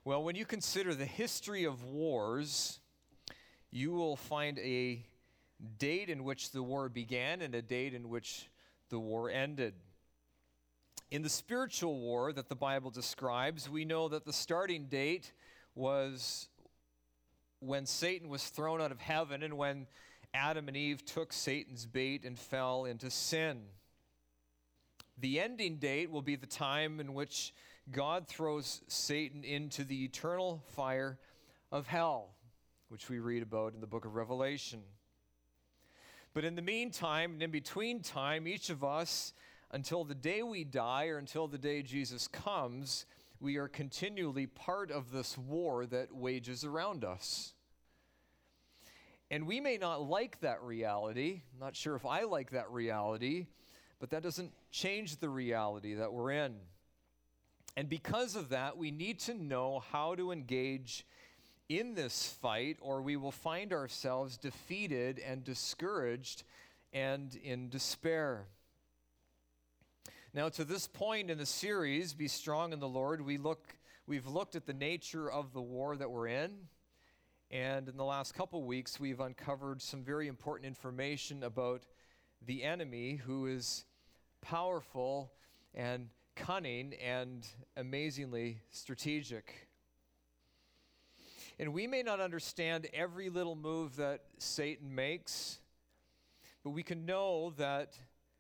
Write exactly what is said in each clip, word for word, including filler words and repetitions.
Well, when you consider the history of wars, you will find a date in which the war began and a date in which the war ended. In the spiritual war that the Bible describes, we know that the starting date was when Satan was thrown out of heaven and when Adam and Eve took Satan's bait and fell into sin. The ending date will be the time in which God throws Satan into the eternal fire of hell, which we read about in the book of Revelation. But in the meantime, and in between time, each of us, until the day we die or until the day Jesus comes, we are continually part of this war that wages around us. And we may not like that reality. I'm not sure if I like that reality, but that doesn't change the reality that we're in. And because of that, we need to know how to engage in this fight, or we will find ourselves defeated and discouraged and in despair. Now, to this point in the series, Be Strong in the Lord, we look, we've looked at the nature of the war that we're in. And in the last couple weeks, we've uncovered some very important information about the enemy, who is powerful and cunning and amazingly strategic. And we may not understand every little move that Satan makes, but we can know that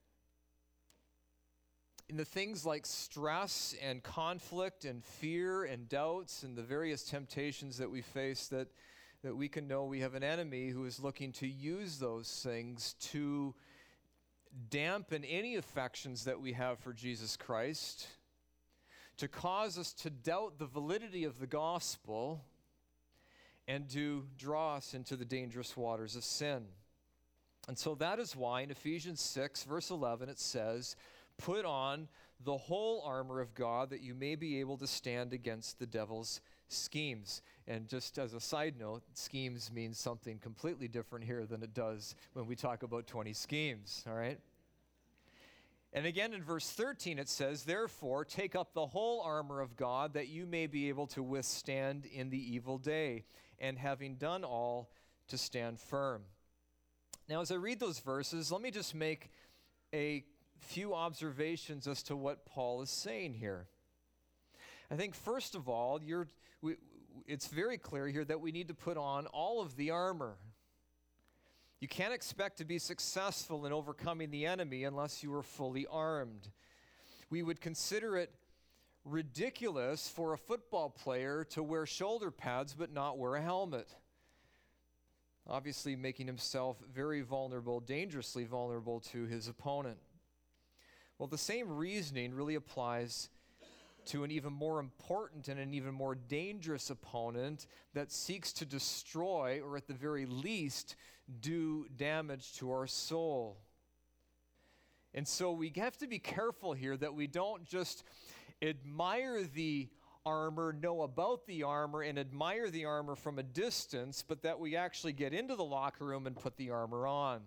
in the things like stress and conflict and fear and doubts and the various temptations that we face, that, that we can know we have an enemy who is looking to use those things to dampen any affections that we have for Jesus Christ, to cause us to doubt the validity of the gospel, and to draw us into the dangerous waters of sin. And so that is why in Ephesians six, verse eleven, it says, "Put on the whole armor of God that you may be able to stand against the devil's schemes." And just as a side note, schemes means something completely different here than it does when we talk about twenty schemes, all right? And again in verse thirteen it says, "Therefore take up the whole armor of God that you may be able to withstand in the evil day, and having done all, to stand firm." Now as I read those verses, let me just make a few observations as to what Paul is saying here. I think first of all, you're, we, it's very clear here that we need to put on all of the armor. You can't expect to be successful in overcoming the enemy unless you are fully armed. We would consider it ridiculous for a football player to wear shoulder pads but not wear a helmet, obviously making himself very vulnerable, dangerously vulnerable to his opponent. Well, the same reasoning really applies to an even more important and an even more dangerous opponent that seeks to destroy, or at the very least, do damage to our soul. And so we have to be careful here that we don't just admire the armor, know about the armor, and admire the armor from a distance, but that we actually get into the locker room and put the armor on.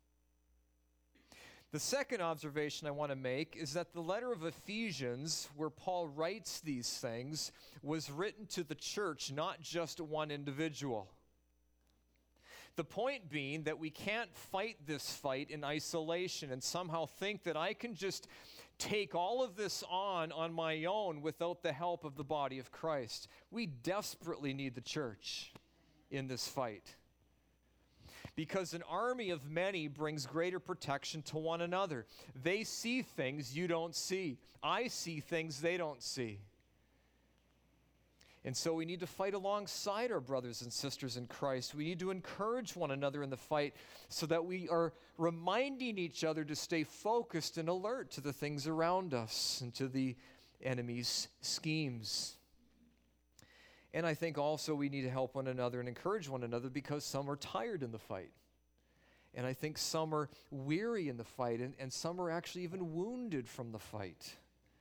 The second observation I want to make is that the letter of Ephesians, where Paul writes these things, was written to the church, not just one individual. The point being that we can't fight this fight in isolation and somehow think that I can just take all of this on on my own without the help of the body of Christ. We desperately need the church in this fight, because an army of many brings greater protection to one another. They see things you don't see. I see things they don't see. And so we need to fight alongside our brothers and sisters in Christ. We need to encourage one another in the fight so that we are reminding each other to stay focused and alert to the things around us and to the enemy's schemes. And I think also we need to help one another and encourage one another, because some are tired in the fight. And I think some are weary in the fight, and, and some are actually even wounded from the fight.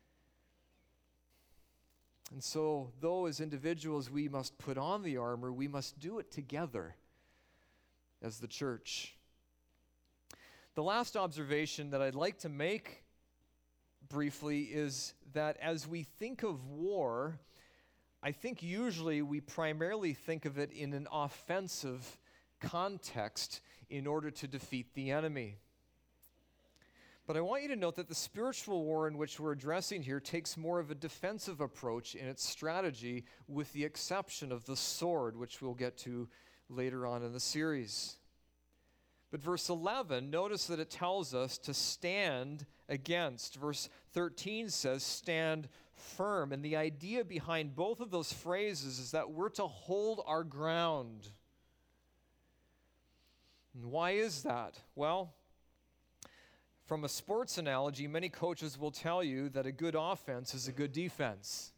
And so, though as individuals we must put on the armor, we must do it together as the church. The last observation that I'd like to make briefly is that as we think of war, I think usually we primarily think of it in an offensive context in order to defeat the enemy. But I want you to note that the spiritual war in which we're addressing here takes more of a defensive approach in its strategy, with the exception of the sword, which we'll get to later on in the series. But verse eleven, notice that it tells us to stand against. Verse thirteen says, stand firm. And the idea behind both of those phrases is that we're to hold our ground. And why is that? Well, from a sports analogy, many coaches will tell you that a good offense is a good defense.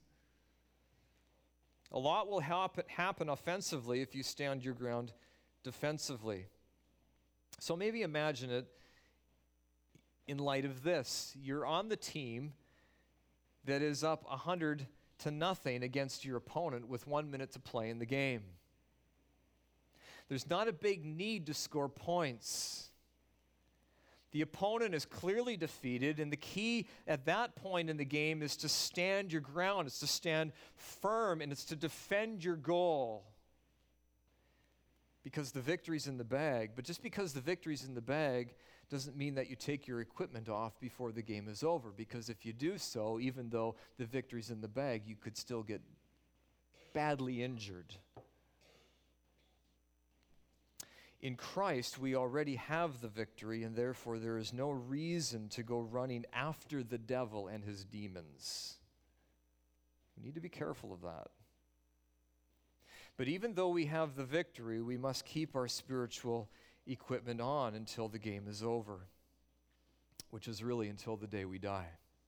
A lot will happen, happen offensively if you stand your ground defensively. So maybe imagine it in light of this. You're on the team that is up one hundred to nothing against your opponent with one minute to play in the game. There's not a big need to score points. The opponent is clearly defeated, and the key at that point in the game is to stand your ground. It's to stand firm, and it's to defend your goal. Because the victory's in the bag. But just because the victory's in the bag doesn't mean that you take your equipment off before the game is over. Because if you do so, even though the victory's in the bag, you could still get badly injured. In Christ, we already have the victory, and therefore there is no reason to go running after the devil and his demons. We need to be careful of that. But even though we have the victory, we must keep our spiritual equipment on until the game is over, which is really until the day we die.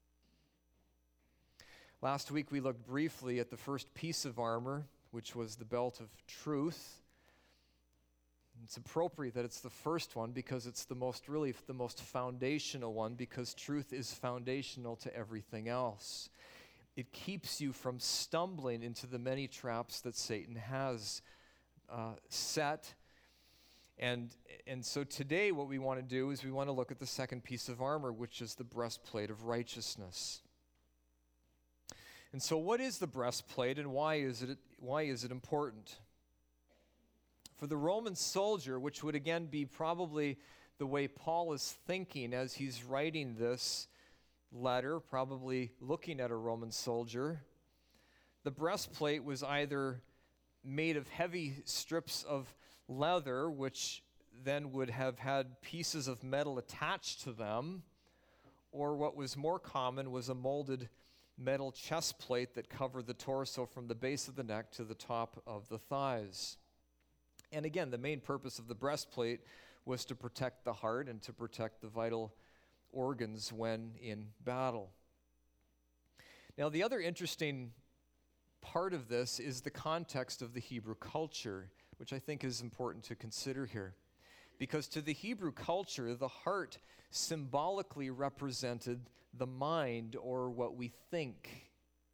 Last week we looked briefly at the first piece of armor, which was the belt of truth. It's appropriate that it's the first one because it's the most, really the most foundational one, because truth is foundational to everything else. It keeps you from stumbling into the many traps that Satan has uh, set. And, and so today what we want to do is we want to look at the second piece of armor, which is the breastplate of righteousness. And so what is the breastplate, and why is it, why is it important? For the Roman soldier, which would again be probably the way Paul is thinking as he's writing this letter, probably looking at a Roman soldier, the breastplate was either made of heavy strips of leather, which then would have had pieces of metal attached to them, or what was more common was a molded metal chest plate that covered the torso from the base of the neck to the top of the thighs. And again, the main purpose of the breastplate was to protect the heart and to protect the vital organs when in battle. Now, the other interesting part of this is the context of the Hebrew culture, which I think is important to consider here. Because to the Hebrew culture, the heart symbolically represented the mind, or what we think.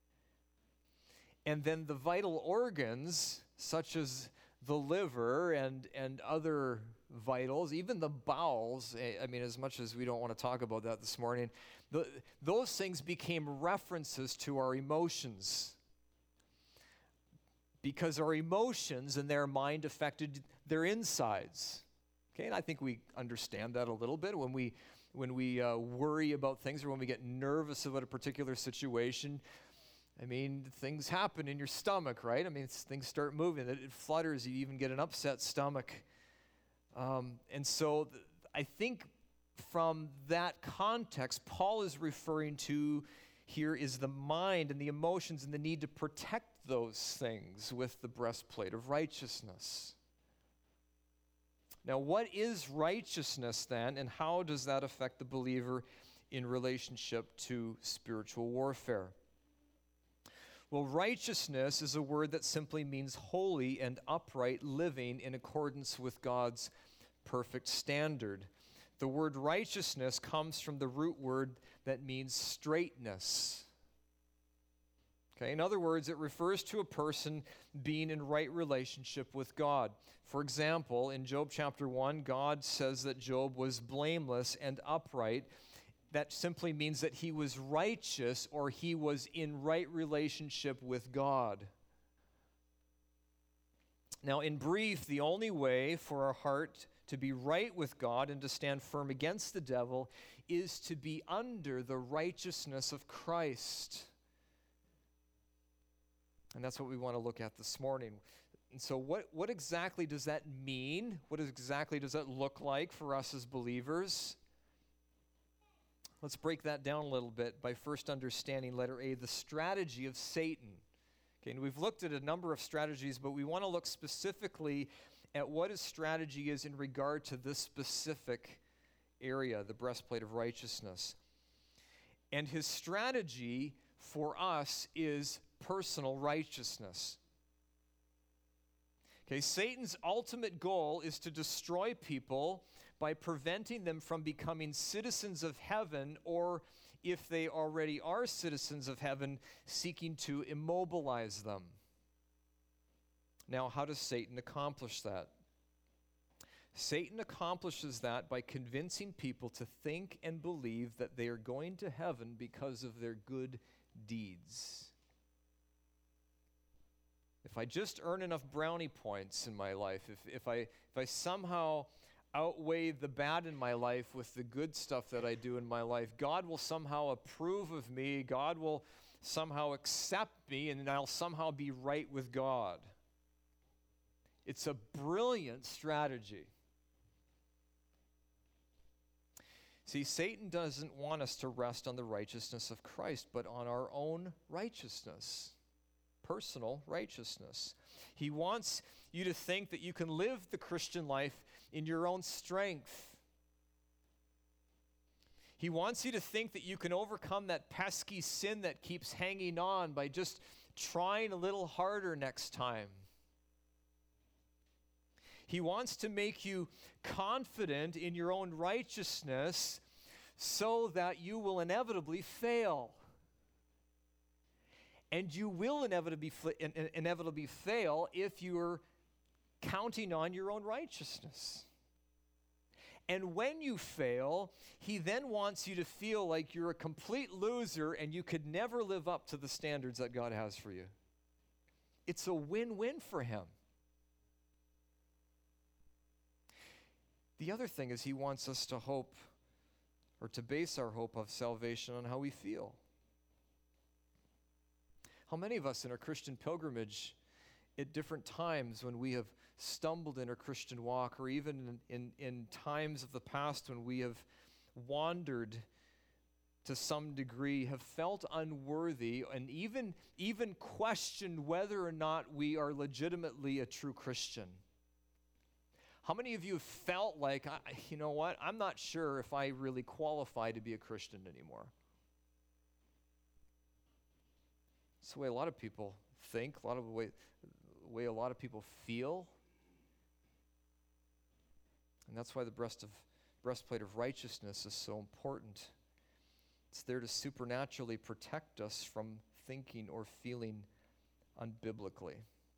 And then the vital organs, such as the liver and, and other vitals, even the bowels, I mean, as much as we don't want to talk about that this morning, the, those things became references to our emotions. Because our emotions and their mind affected their insides. Okay, and I think we understand that a little bit when we when we uh, worry about things, or when we get nervous about a particular situation. I mean, things happen in your stomach, right? I mean, things start moving. It, it flutters. You even get an upset stomach. Um, and so th- I think from that context, Paul is referring to here is the mind and the emotions and the need to protect those things with the breastplate of righteousness. Now, what is righteousness then, and how does that affect the believer in relationship to spiritual warfare? Well, righteousness is a word that simply means holy and upright living in accordance with God's perfect standard. The word righteousness comes from the root word that means straightness. Okay, in other words, it refers to a person being in right relationship with God. For example, in Job chapter one, God says that Job was blameless and upright. That simply means that he was righteous, or he was in right relationship with God. Now, in brief, the only way for our heart to be right with God and to stand firm against the devil is to be under the righteousness of Christ. And that's what we want to look at this morning. And so what, what exactly does that mean? What exactly does that look like for us as believers? Let's break that down a little bit by first understanding, letter A, the strategy of Satan. Okay, and we've looked at a number of strategies, but we want to look specifically at what his strategy is in regard to this specific area, the breastplate of righteousness. And his strategy for us is personal righteousness. Okay, Satan's ultimate goal is to destroy people by preventing them from becoming citizens of heaven, or if they already are citizens of heaven, seeking to immobilize them. Now, how does Satan accomplish that? Satan accomplishes that by convincing people to think and believe that they are going to heaven because of their good deeds. If I just earn enough brownie points in my life, if, if, I, if I somehow outweigh the bad in my life with the good stuff that I do in my life, God will somehow approve of me, God will somehow accept me, and I'll somehow be right with God. It's a brilliant strategy. See, Satan doesn't want us to rest on the righteousness of Christ, but on our own righteousness, personal righteousness. He wants you to think that you can live the Christian life in your own strength. He wants you to think that you can overcome that pesky sin that keeps hanging on by just trying a little harder next time. He wants to make you confident in your own righteousness so that you will inevitably fail. And you will inevitably, inevitably fail if you're counting on your own righteousness. And when you fail, he then wants you to feel like you're a complete loser and you could never live up to the standards that God has for you. It's a win-win for him. The other thing is he wants us to hope, or to base our hope of salvation on how we feel. How many of us in our Christian pilgrimage at different times when we have stumbled in our Christian walk, or even in, in, in times of the past when we have wandered to some degree, have felt unworthy and even, even questioned whether or not we are legitimately a true Christian? How many of you have felt like, you know what, I'm not sure if I really qualify to be a Christian anymore? It's the way a lot of people think, a lot of the way, the way a lot of people feel. And that's why the breast of, breastplate of righteousness is so important. It's there to supernaturally protect us from thinking or feeling unbiblically.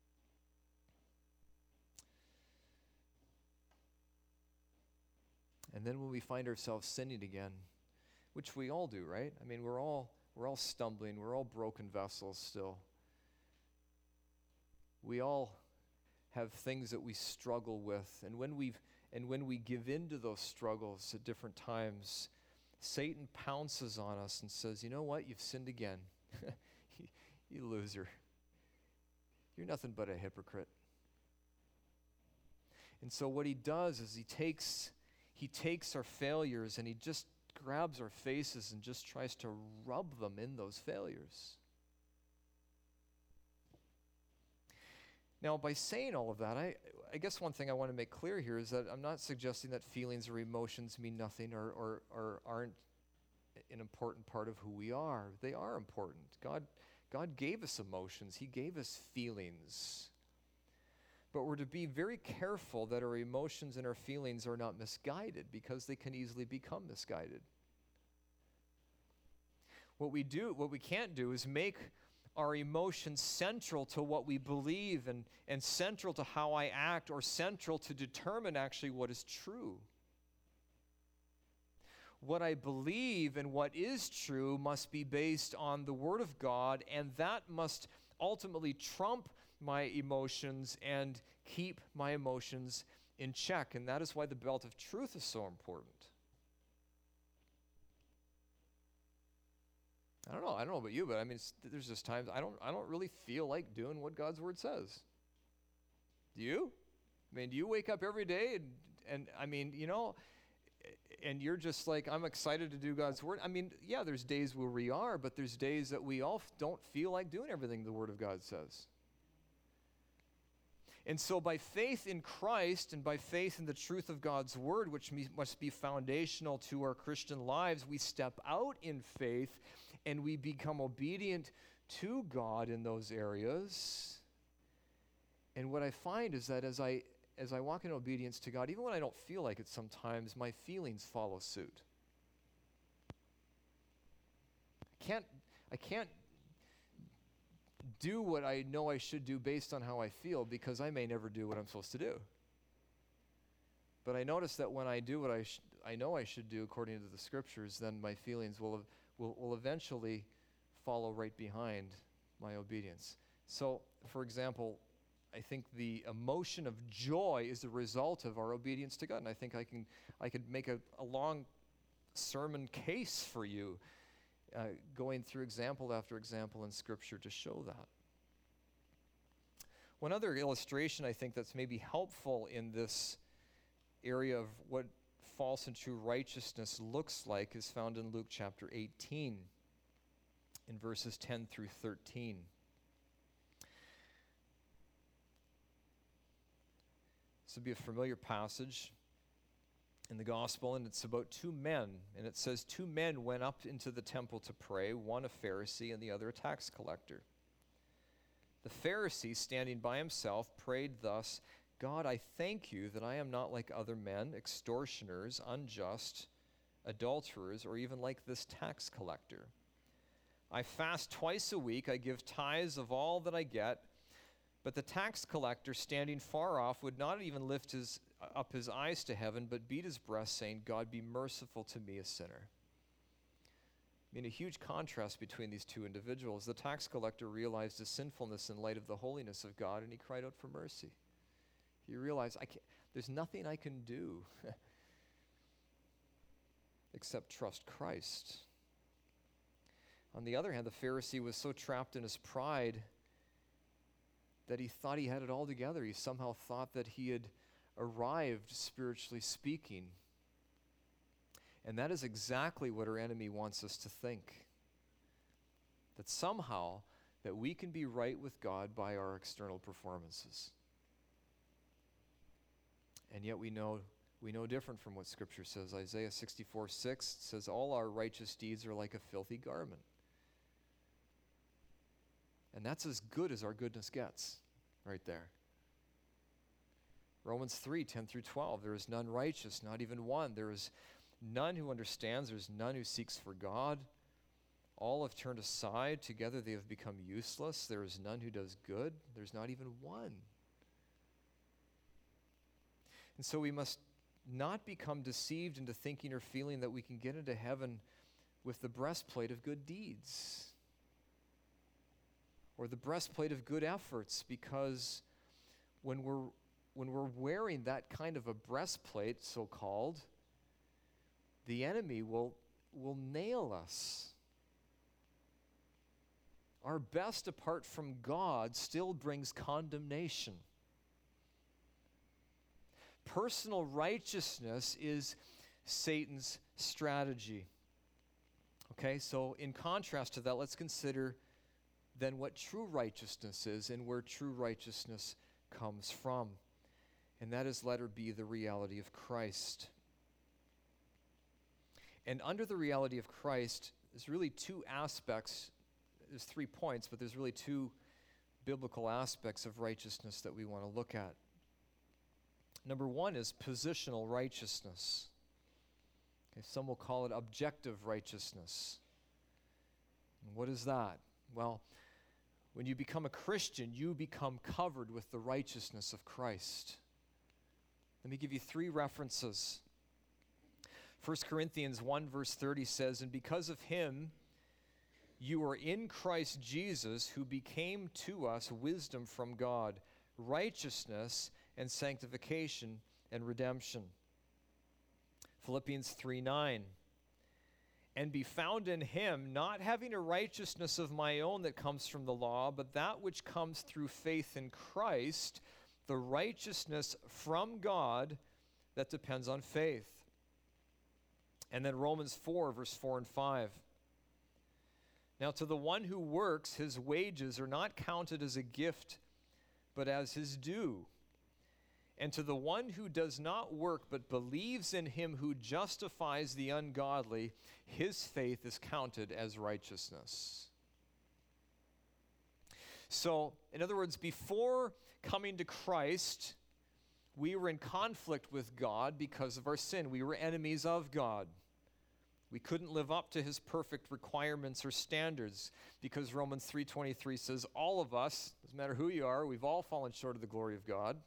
And then when we find ourselves sinning again, which we all do, right? I mean, we're all we're all stumbling, we're all broken vessels still. We all have things that we struggle with, and when we and when we give in to those struggles at different times, Satan pounces on us and says, "You know what? You've sinned again. you, you loser. You're nothing but a hypocrite." And so what he does is he takes He takes our failures and he just grabs our faces and just tries to rub them in those failures. Now, by saying all of that, I, I guess one thing I want to make clear here is that I'm not suggesting that feelings or emotions mean nothing or, or, or aren't an important part of who we are. They are important. God, God gave us emotions. He gave us feelings. But we're to be very careful that our emotions and our feelings are not misguided, because they can easily become misguided. What we do, what we can't do is make our emotions central to what we believe and, and central to how I act, or central to determine actually what is true. What I believe and what is true must be based on the Word of God, and that must ultimately trump my emotions and keep my emotions in check. And that is why the belt of truth is so important. I don't know. I don't know about you, but I mean, there's just times I don't. I don't really feel like doing what God's word says. Do you? I mean, do you wake up every day and, and I mean, you know, and you're just like, I'm excited to do God's word. I mean, yeah, there's days where we are, but there's days that we all f- don't feel like doing everything the word of God says. And so by faith in Christ and by faith in the truth of God's word, which me- must be foundational to our Christian lives, we step out in faith and we become obedient to God in those areas. And what I find is that as I as I walk in obedience to God, even when I don't feel like it sometimes, my feelings follow suit. I can't I can't do what I know I should do based on how I feel, because I may never do what I'm supposed to do. But I notice that when I do what I sh- I know I should do according to the scriptures, then my feelings will will will eventually follow right behind my obedience. So, for example, I think the emotion of joy is the result of our obedience to God. And I think I can I could make a, a long sermon case for you, uh, going through example after example in Scripture to show that. One other illustration I think that's maybe helpful in this area of what false and true righteousness looks like is found in Luke chapter eighteen, in verses ten through thirteen. This would be a familiar passage in the gospel, and it's about two men. And it says, two men went up into the temple to pray, one a Pharisee and the other a tax collector. The Pharisee, standing by himself, prayed thus, God, I thank you that I am not like other men, extortioners, unjust, adulterers, or even like this tax collector. I fast twice a week, I give tithes of all that I get. But the tax collector, standing far off, would not even lift his, uh, up his eyes to heaven, but beat his breast, saying, God, be merciful to me, a sinner. I mean, a huge contrast between these two individuals. The tax collector realized his sinfulness in light of the holiness of God, and he cried out for mercy. He realized, I can't, there's nothing I can do except trust Christ. On the other hand, the Pharisee was so trapped in his pride that he thought he had it all together. He somehow thought that he had arrived, spiritually speaking. And that is exactly what our enemy wants us to think. That somehow that we can be right with God by our external performances. And yet we know we know different from what Scripture says. Isaiah sixty-four six says, all our righteous deeds are like a filthy garment. And that's as good as our goodness gets, right there. Romans three, ten through twelve, there is none righteous, not even one. There is none who understands, there is none who seeks for God. All have turned aside, together they have become useless. There is none who does good, there's not even one. And so we must not become deceived into thinking or feeling that we can get into heaven with the breastplate of good deeds, or the breastplate of good efforts, because when we're when we're wearing that kind of a breastplate, so-called, the enemy will will nail us. Our best apart from God still brings condemnation. Personal righteousness is Satan's strategy. Okay, so in contrast to that, let's consider then what true righteousness is and where true righteousness comes from. And that is, letter B, the reality of Christ. And under the reality of Christ, there's really two aspects. There's three points, but there's really two biblical aspects of righteousness that we want to look at. Number one is positional righteousness. Okay, some will call it objective righteousness. And what is that? Well, when you become a Christian, you become covered with the righteousness of Christ. Let me give you three references. First Corinthians one verse thirty says, and because of him, You are in Christ Jesus, who became to us wisdom from God, righteousness and sanctification and redemption. Philippians three nine. And be found in him, not having a righteousness of my own that comes from the law, but that which comes through faith in Christ, the righteousness from God that depends on faith. And then Romans four, verse four and five. Now to the one who works, his wages are not counted as a gift, but as his due. And to the one who does not work, but believes in him who justifies the ungodly, his faith is counted as righteousness. So, in other words, before coming to Christ, we were in conflict with God because of our sin. We were enemies of God. We couldn't live up to his perfect requirements or standards because Romans three twenty-three says all of us, doesn't matter who you are, we've all fallen short of the glory of God.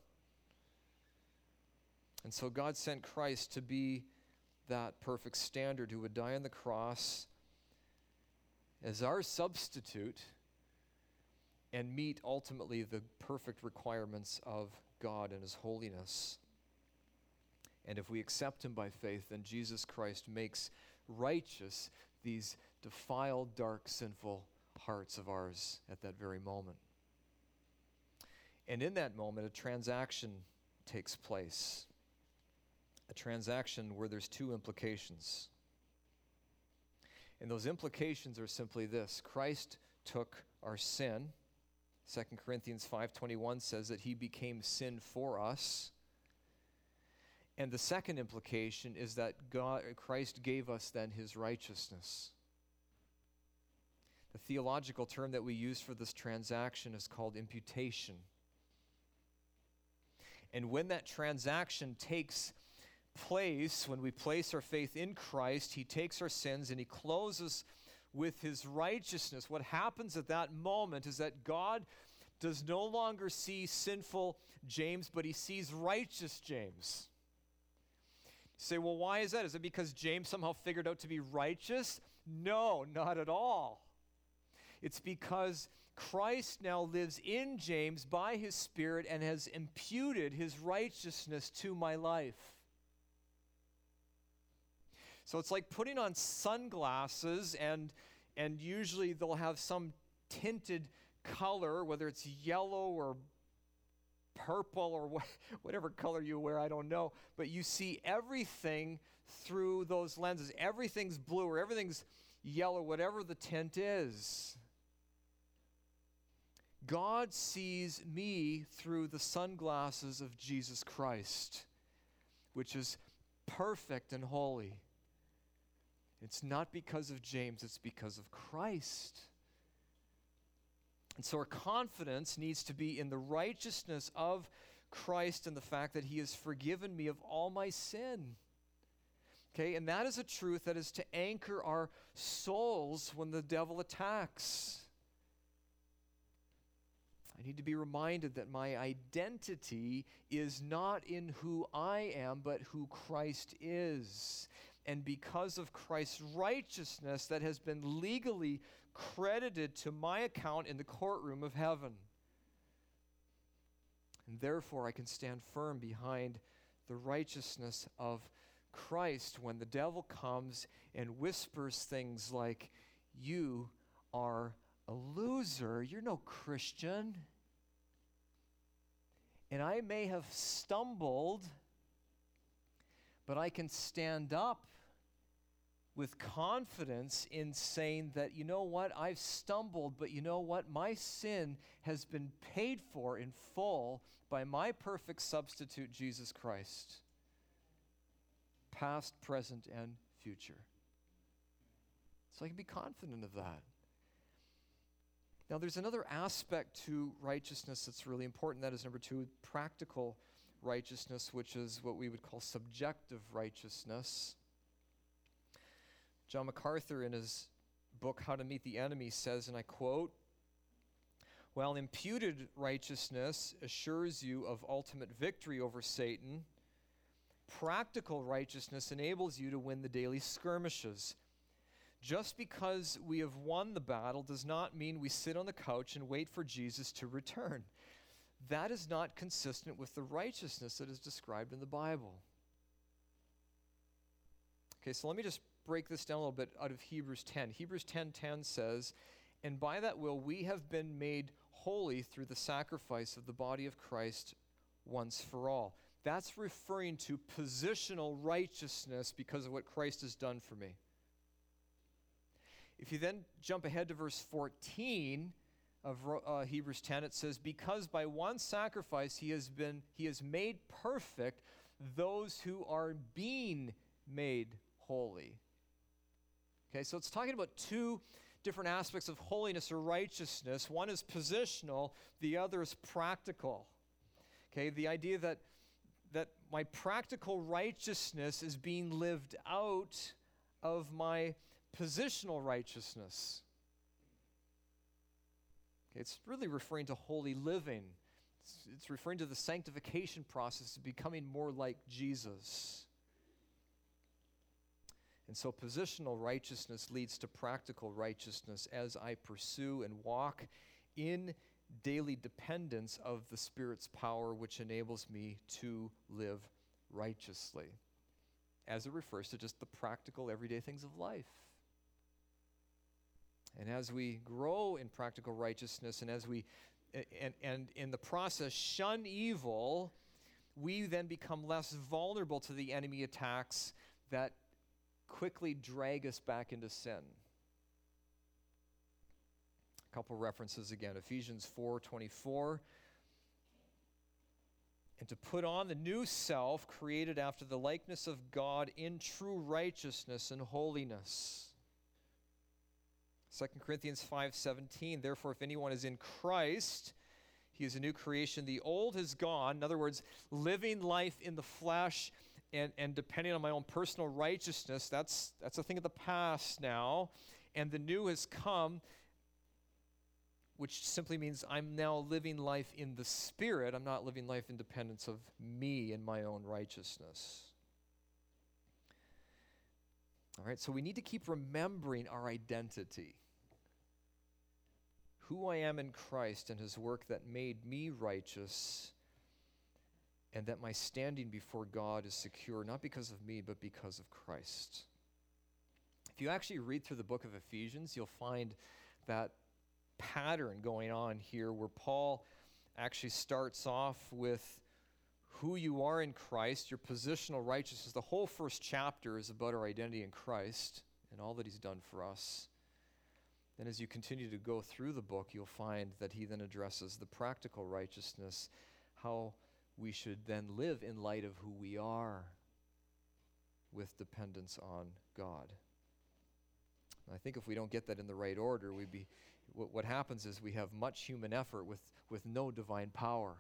And so God sent Christ to be that perfect standard who would die on the cross as our substitute and meet ultimately the perfect requirements of God and his holiness. And if we accept him by faith, then Jesus Christ makes righteous these defiled, dark, sinful hearts of ours at that very moment. And in that moment, a transaction takes place. A transaction where there's two implications. And those implications are simply this. Christ took our sin. Second Corinthians five twenty-one says that he became sin for us. And the second implication is that God, Christ gave us then his righteousness. The theological term that we use for this transaction is called imputation. And when that transaction takes place, when we place our faith in Christ, he takes our sins and he closes with his righteousness. What happens at that moment is that God does no longer see sinful James, but he sees righteous James. You say, well, why is that? Is it because James somehow figured out to be righteous? No, not at all. It's because Christ now lives in James by his Spirit and has imputed his righteousness to my life. So it's like putting on sunglasses, and and usually they'll have some tinted color, whether it's yellow or purple or wh- whatever color you wear, I don't know. But you see everything through those lenses. Everything's blue or everything's yellow, whatever the tint is. God sees me through the sunglasses of Jesus Christ, which is perfect and holy. It's not because of James, it's because of Christ. And so our confidence needs to be in the righteousness of Christ and the fact that he has forgiven me of all my sin. Okay, and that is a truth that is to anchor our souls when the devil attacks. I need to be reminded that my identity is not in who I am, but who Christ is. And because of Christ's righteousness that has been legally credited to my account in the courtroom of heaven. And therefore I can stand firm behind the righteousness of Christ when the devil comes and whispers things like, you are a loser, you're no Christian. And I may have stumbled, but I can stand up with confidence in saying that, you know what, I've stumbled, but you know what, my sin has been paid for in full by my perfect substitute, Jesus Christ. Past, present, and future. So I can be confident of that. Now there's another aspect to righteousness that's really important. That is number two, practical righteousness, which is what we would call subjective righteousness. John MacArthur, in his book, How to Meet the Enemy, says, and I quote, while imputed righteousness assures you of ultimate victory over Satan, practical righteousness enables you to win the daily skirmishes. Just because we have won the battle does not mean we sit on the couch and wait for Jesus to return. That is not consistent with the righteousness that is described in the Bible. Okay, so let me just break this down a little bit out of Hebrews ten. Hebrews ten ten says, "And by that will we have been made holy through the sacrifice of the body of Christ once for all." That's referring to positional righteousness because of what Christ has done for me. If you then jump ahead to verse fourteen of uh, Hebrews ten, it says, "Because by one sacrifice he has been he has made perfect those who are being made holy." Okay, so it's talking about two different aspects of holiness or righteousness. One is positional, the other is practical. Okay, the idea that that my practical righteousness is being lived out of my positional righteousness. Okay, it's really referring to holy living. It's, it's referring to the sanctification process of becoming more like Jesus. And so positional righteousness leads to practical righteousness as I pursue and walk in daily dependence of the Spirit's power, which enables me to live righteously, as it refers to just the practical, everyday things of life. And as we grow in practical righteousness, and as we, and, and in the process, shun evil, we then become less vulnerable to the enemy attacks that quickly drag us back into sin. A couple references again. Ephesians four twenty-four. "And to put on the new self, created after the likeness of God in true righteousness and holiness." Second Corinthians five seventeen. "Therefore, if anyone is in Christ, he is a new creation. The old is gone." In other words, living life in the flesh and, and depending on my own personal righteousness, that's, that's a thing of the past now. And the new has come, which simply means I'm now living life in the Spirit. I'm not living life in dependence of me and my own righteousness. All right, so we need to keep remembering our identity. Who I am in Christ and his work that made me righteous, and that my standing before God is secure, not because of me, but because of Christ. If you actually read through the book of Ephesians, you'll find that pattern going on here where Paul actually starts off with who you are in Christ, your positional righteousness. The whole first chapter is about our identity in Christ and all that he's done for us. Then as you continue to go through the book, you'll find that he then addresses the practical righteousness, how we should then live in light of who we are with dependence on God. And I think if we don't get that in the right order, we be what, what happens is we have much human effort with, with no divine power.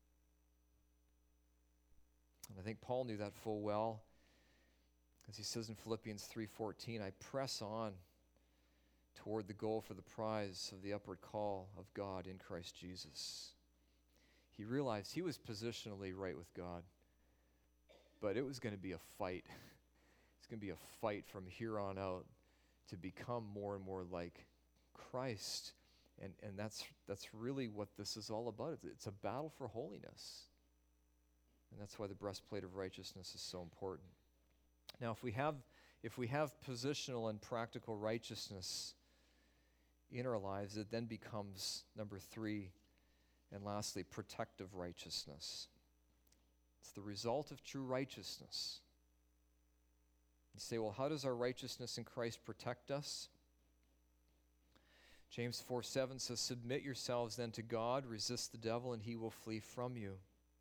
And I think Paul knew that full well, as he says in Philippians three fourteen, "I press on toward the goal for the prize of the upward call of God in Christ Jesus." He realized he was positionally right with God, but it was going to be a fight. It's going to be a fight from here on out to become more and more like Christ. And, and that's, that's really what this is all about. It's, it's a battle for holiness. And that's why the breastplate of righteousness is so important. Now, if we have, if we have positional and practical righteousness in our lives, it then becomes, number three, and lastly, protective righteousness. It's the result of true righteousness. You say, well, how does our righteousness in Christ protect us? James four seven says, "Submit yourselves then to God, resist the devil, and he will flee from you."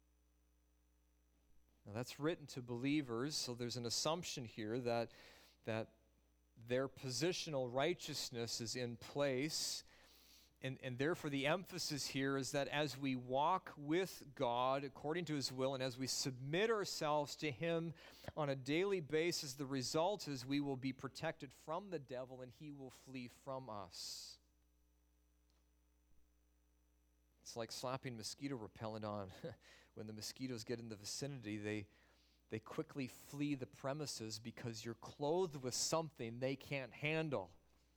Now that's written to believers, so there's an assumption here that, that their positional righteousness is in place. And, and therefore the emphasis here is that as we walk with God according to his will, and as we submit ourselves to him on a daily basis, the result is we will be protected from the devil and he will flee from us. It's like slapping mosquito repellent on. When the mosquitoes get in the vicinity, they they quickly flee the premises because you're clothed with something they can't handle.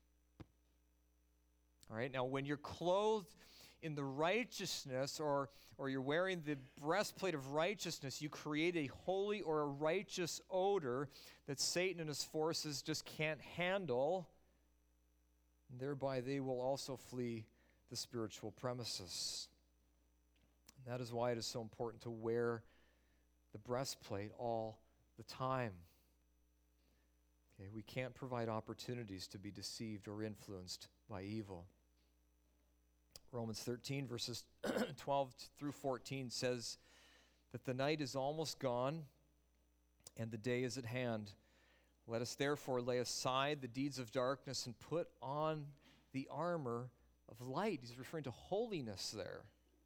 All right, now when you're clothed in the righteousness, or, or you're wearing the breastplate of righteousness, you create a holy or a righteous odor that Satan and his forces just can't handle. And thereby they will also flee the spiritual premises. And that is why it is so important to wear the breastplate all the time. Okay, we can't provide opportunities to be deceived or influenced by evil. Romans thirteen, verses twelve through fourteen says that the night is almost gone and the day is at hand. Let us therefore lay aside the deeds of darkness and put on the armor of light. He's referring to holiness there.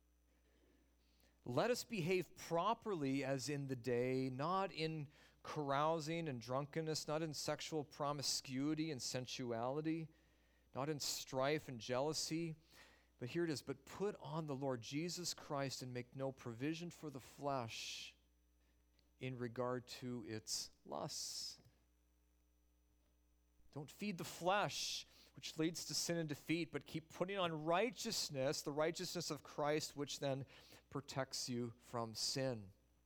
Let us behave properly as in the day, not in carousing and drunkenness, not in sexual promiscuity and sensuality, not in strife and jealousy. But here it is, but put on the Lord Jesus Christ and make no provision for the flesh in regard to its lusts. Don't feed the flesh, which leads to sin and defeat, but keep putting on righteousness, the righteousness of Christ, which then protects you from sin.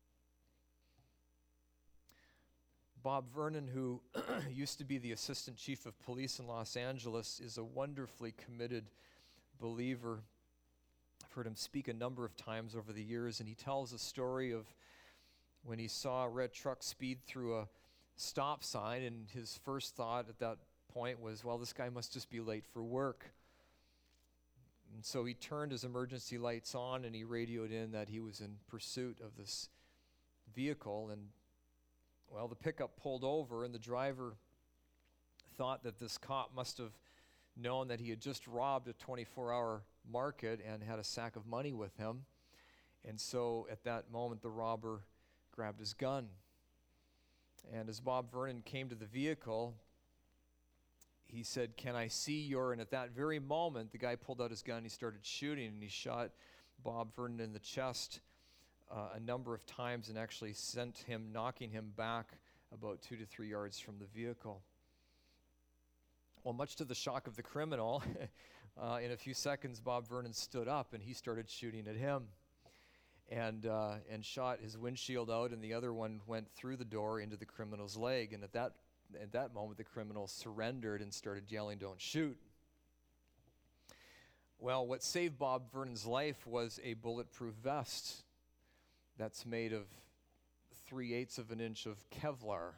Bob Vernon, who used to be the assistant chief of police in Los Angeles, is a wonderfully committed believer. I've heard him speak a number of times over the years, and he tells a story of when he saw a red truck speed through a stop sign, and his first thought at that point was, well, this guy must just be late for work. And so he turned his emergency lights on and he radioed in that he was in pursuit of this vehicle. And, well, the pickup pulled over, and the driver thought that this cop must have known that he had just robbed a twenty-four hour market and had a sack of money with him. And so at that moment, the robber grabbed his gun. And as Bob Vernon came to the vehicle, he said, "Can I see your," and at that very moment, the guy pulled out his gun, he started shooting, and he shot Bob Vernon in the chest uh, a number of times and actually sent him, knocking him back about two to three yards from the vehicle. Well, much to the shock of the criminal, uh, in a few seconds, Bob Vernon stood up and he started shooting at him and uh, and shot his windshield out, and the other one went through the door into the criminal's leg. And at that at that moment, the criminal surrendered and started yelling, "Don't shoot." Well, what saved Bob Vernon's life was a bulletproof vest that's made of three-eighths of an inch of Kevlar.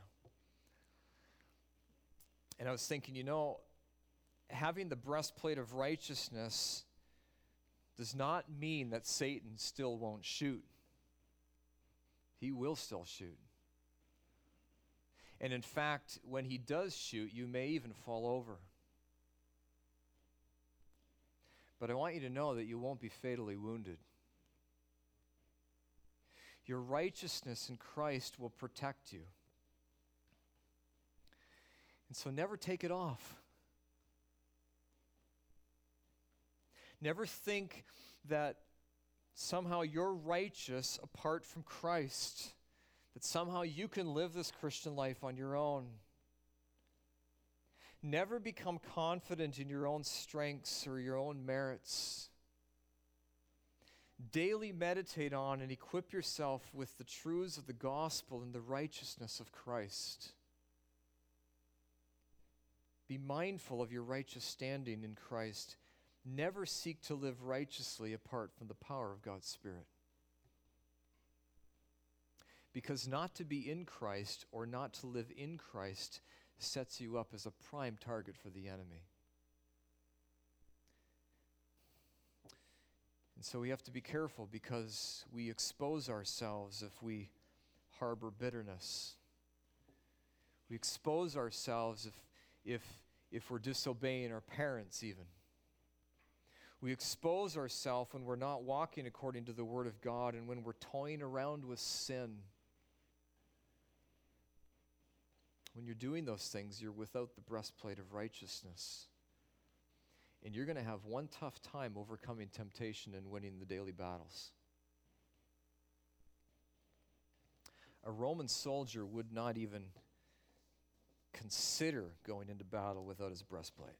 And I was thinking, you know, having the breastplate of righteousness does not mean that Satan still won't shoot. He will still shoot. And in fact, when he does shoot, you may even fall over. But I want you to know that you won't be fatally wounded. Your righteousness in Christ will protect you. And so never take it off. Never think that somehow you're righteous apart from Christ, that somehow you can live this Christian life on your own. Never become confident in your own strengths or your own merits. Daily meditate on and equip yourself with the truths of the gospel and the righteousness of Christ. Be mindful of your righteous standing in Christ. Never seek to live righteously apart from the power of God's Spirit. Because not to be in Christ or not to live in Christ sets you up as a prime target for the enemy. And so we have to be careful, because we expose ourselves if we harbor bitterness. We expose ourselves if if if we're disobeying our parents even. We expose ourselves when we're not walking according to the Word of God and when we're toying around with sin. When you're doing those things, you're without the breastplate of righteousness. And you're going to have one tough time overcoming temptation and winning the daily battles. A Roman soldier would not even consider going into battle without his breastplate.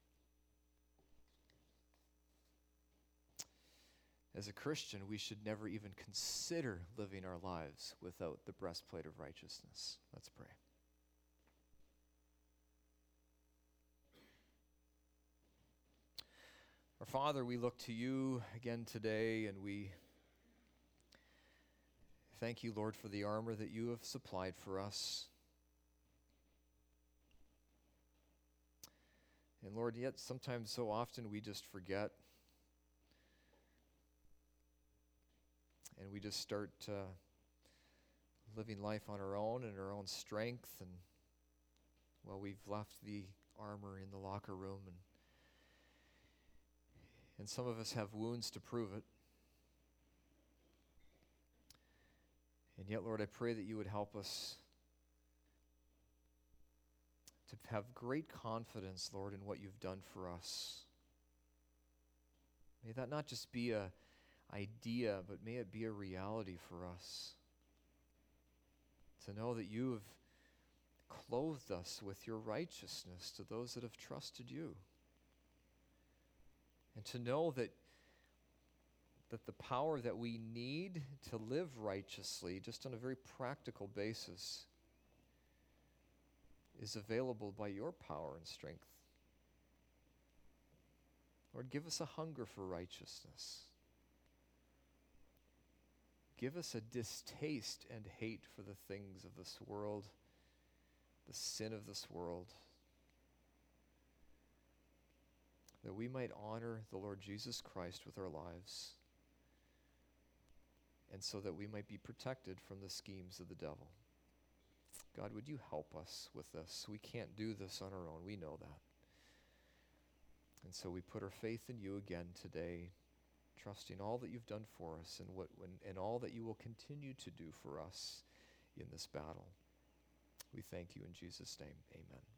As a Christian, we should never even consider living our lives without the breastplate of righteousness. Let's pray. Our Father, we look to you again today, and we thank you, Lord, for the armor that you have supplied for us. And Lord, yet sometimes so often we just forget. And we just start uh, living life on our own and our own strength. And, well, we've left the armor in the locker room. And, and some of us have wounds to prove it. And yet, Lord, I pray that you would help us to have great confidence, Lord, in what you've done for us. May that not just be a idea, but may it be a reality for us. To know that you have clothed us with your righteousness to those that have trusted you. And to know that, that the power that we need to live righteously, just on a very practical basis, is available by your power and strength. Lord, give us a hunger for righteousness. Give us a distaste and hate for the things of this world, the sin of this world, that we might honor the Lord Jesus Christ with our lives, and so that we might be protected from the schemes of the devil. God, would you help us with this? We can't do this on our own. We know that. And so we put our faith in you again today, trusting all that you've done for us and what when, and all that you will continue to do for us in this battle. We thank you in Jesus' name. Amen.